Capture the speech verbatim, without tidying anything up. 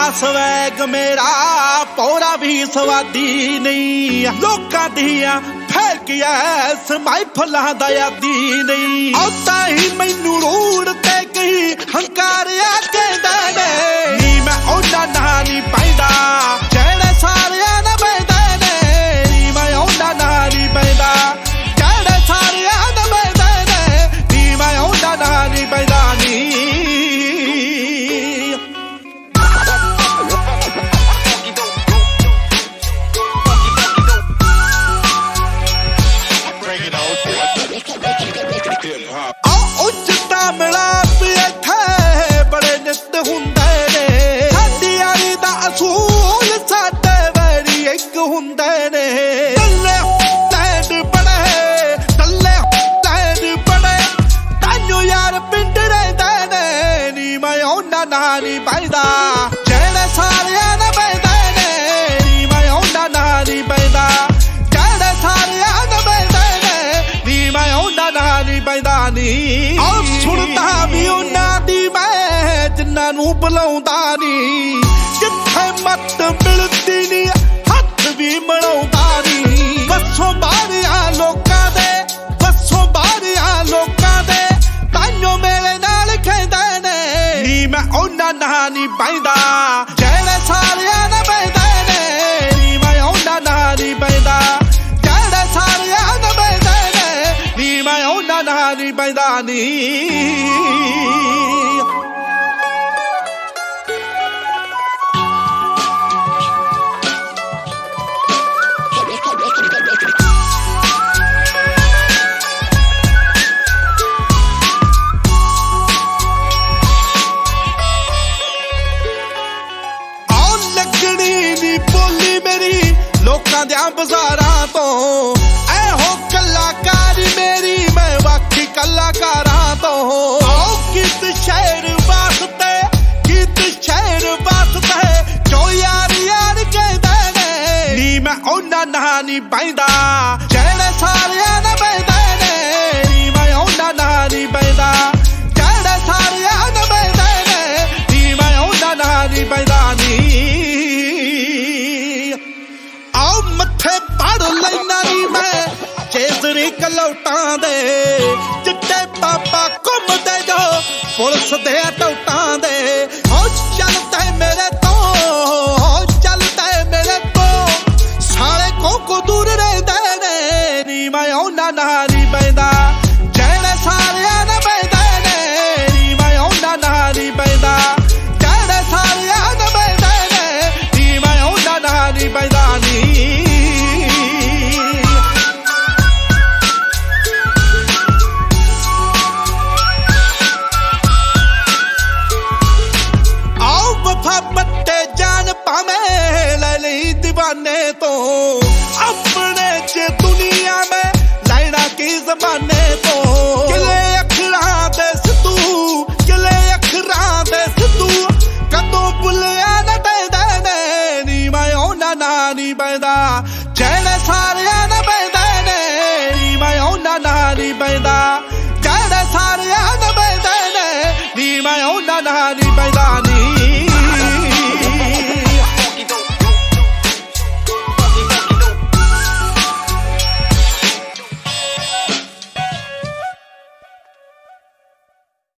swag मेरा पौरा भी स्वादी नहीं लोकां दियां फेकिया महफलां दा यादी नहीं औता ही मैनू रोड ते कही हंकारिया कहंदे ने नी मैं ओना ना नहीं पैंदा जेड़े सारियां ना पैंदे ने नी मैं ओना ना नहीं पैंदा जेड़े सारियां ना पैंदे ने नी मैं ओना ना नहीं पैंदा नी नहीं पैदा जेड़े सारियां ना पैंदे ने नी मैं ओना ना नहीं पैंदा जेड़े सारियां ना पैंदे ने नी मैं ओना ना नहीं पैंदा नी और सुनदा भी ओना दी मैं जिन्ना नू बुलाउंदा नी जिथे मत मिलदी नी हथ भी मलाउंदा नी बसों बारियां लोकां दे बसों बारियां लोकां दे ताइयों मेरे नाल कहंदे ने नी मैं ओना ना नहीं पैंदा जेड़े सारियां ना पैंदे ने नी मैं ओना ना नहीं पैंदा जेड़े सारियां ना पैंदे ने नी मैं ओना ना नहीं पैंदा नी लोकां दे बाजारां तो ऐ हो कलाकारी मेरी मैं बाकी कलाकारां तो आओ किस शहर वास्ते किस शहर वास्ते जो यार यार कहंदे ने नी मैं ओना ना नहीं पैंदा जेड़े सारियां ना पैंदे ने नी मैं ओना ना नहीं पैंदा जेड़े सारियां ना पैंदे ने नी मैं ओना ना नहीं पैंदा नी मथे पड़ लेना नी मैं चेजरी कलौटां दे चिट्टे पापा घुमदे जो पुलिस दे टौटां दे हो चलते मेरे तो हो चलते मेरे तो सारे को को दूर रहंदे ने नी मैं ओना ना नहीं पैंदा जेड़े सारियां ना पैंदे ने नी मैं ओना ना नहीं पैंदा जेड़े सारियां ना पैंदे ने नी मैं ओना ना नहीं पैंदा नी दीवाने तो अपने च दुनिया में लैना की जमाने तो किले अखरा दे सिद्धू किले अखरा दे सिद्धू कदों भुलिया ना पैंदे ने नी मैं ओना ना नहीं पैंदा जेड़े सारियां ना पैंदे ने नी मैं ओना ना नहीं पैंदा जेड़े सारियां